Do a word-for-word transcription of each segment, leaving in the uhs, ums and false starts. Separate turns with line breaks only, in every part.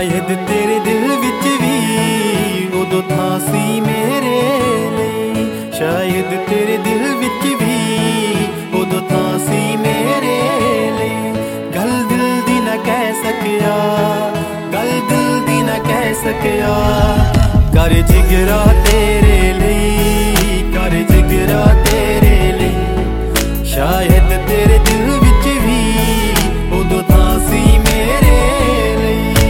शायद तेरे दिल विच भी उदों थां सी मेरे लिए। शायद तेरे दिल विच भी उदों थां सी मेरे लिए। गल दिल दी ना कह सकिया, गल दिल दी ना कह सकिया। कर जिगरा तेरे लिए, कर जिगरा तेरे लिए। शायद तेरे दिल विच भी उदों थां सी मेरे लिए।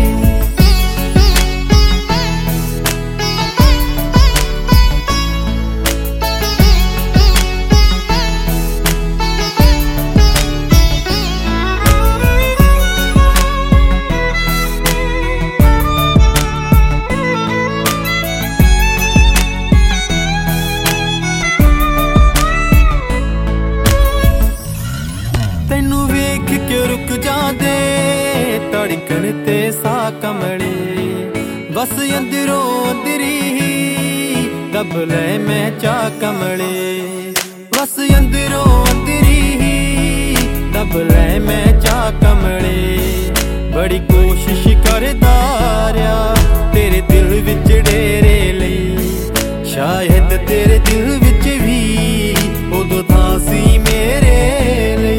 तैनू वेख के रुक जांदे धड़कन ते सा कमले। बस अंदरों अंदरी दब लै मैं चा कमले। बस अंदरों अंदरी दब लै मैं चा कमले। बड़ी कोशिश करदा रहा तेरे दिल विच डेरे लई। शायद तेरे दिल विच भी उदों थां सी मेरे लिए।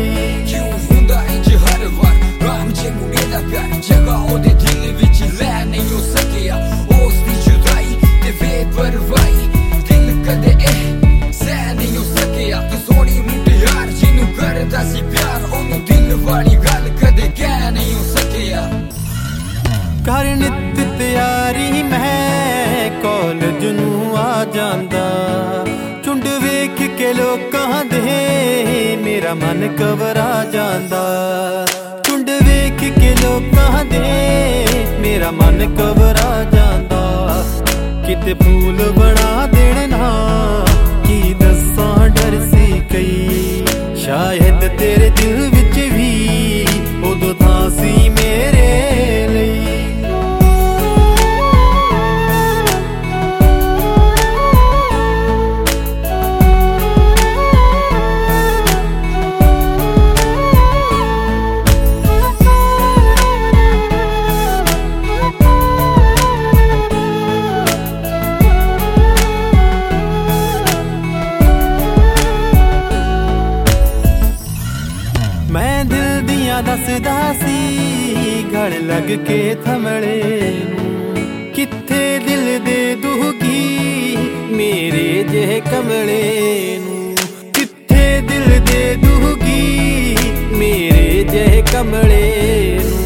जगह ओदे दिल विच लै नहीं हो सकिया। उस दी जुदाई ते बेपरवाही दिल कदे एह सह नहीं हो सकिया। तू सोहनी मुटियार जिन्नू करदा सी प्यार, ओनू दिल वाली गल कदे कह नहीं हो सकिया। कर नित तैयारी मैं कॉलेज नू आ जांदा। झुंड वेख के लोकां दे मेरा मन घबरा जांदा। झुंड वेख के लोकां दे मेरा मन घबरा जांदा। किते फूल बना देण ना की दस्सां डर सी कई। शायद तेरे दिल विच भी उदों थां सी मेरे लिए। मैं दिल दियां दसदा सी गल लग के थमले नूं। कित्थे दिल दे दूगी मेरे जेहे कमले नूं। कित्थे दिल दे दूगी मेरे जेहे कमले नूं।